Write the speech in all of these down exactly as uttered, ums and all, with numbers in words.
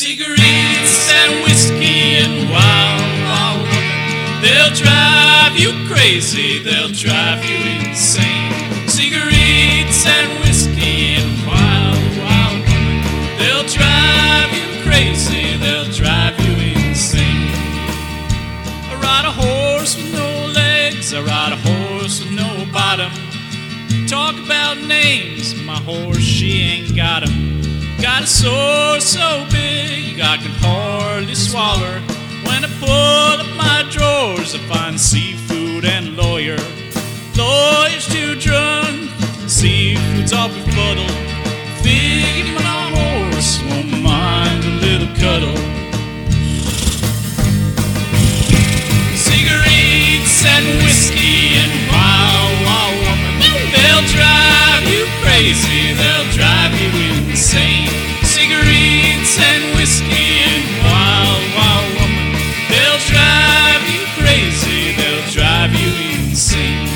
Cigarettes and whiskey and wild, wild woman. They'll drive you crazy, they'll drive you insane. Cigarettes and whiskey and wild, wild woman. They'll drive you crazy, they'll drive you insane. I ride a horse with no legs, I ride a horse with no bottom. Talk about names, my horse, she ain't got 'em. Got a sore so big, I can hardly swallow her. When I pull up my drawers, I find seafood and lawyer. Lawyer's too drunk, seafood's all befuddled. Figure my horse won't mind a little cuddle. Cigarettes and whiskey and wild, wild woman. They'll drive you crazy, they'll drive you insane. Cigarettes and whiskey and wild, wild woman. They'll drive you crazy, they'll drive you insane.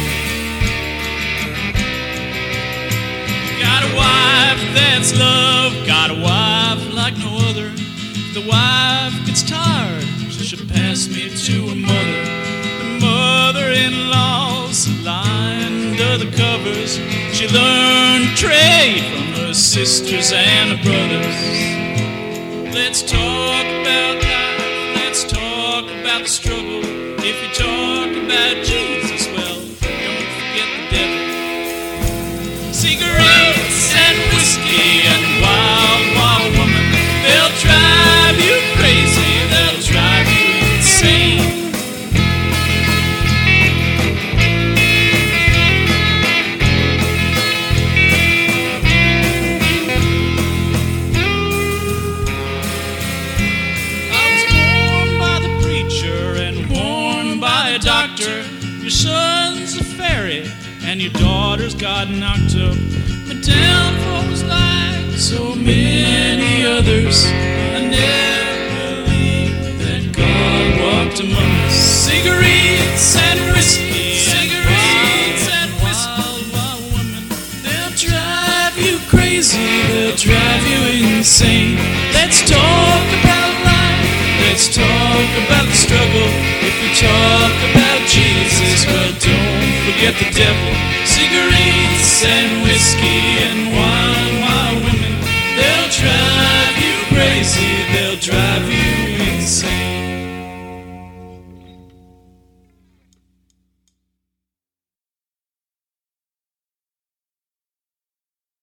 Got a wife that's love, got a wife like no other. If the wife gets tired, she'll pass me to her mother. The mother-in-law's lying under the covers. She learned trade from her sisters and her brothers. Let's talk about life, let's talk about the struggle. If you talk about Jesus, well, don't forget the devil. Cigarettes and whiskey and wild, wild woman. They'll drive you crazy, they'll drive you insane. Doctor, your son's a fairy and your daughter's got knocked up. My downfall was like so many others. I never believed that God walked among us. Cigarettes and whiskey, cigarettes and whiskey, wild woman. They'll drive you crazy, they'll drive you insane. Let's talk about life, let's talk about the struggle. If we talk about Jesus, well, don't forget the devil. Cigarettes and whiskey and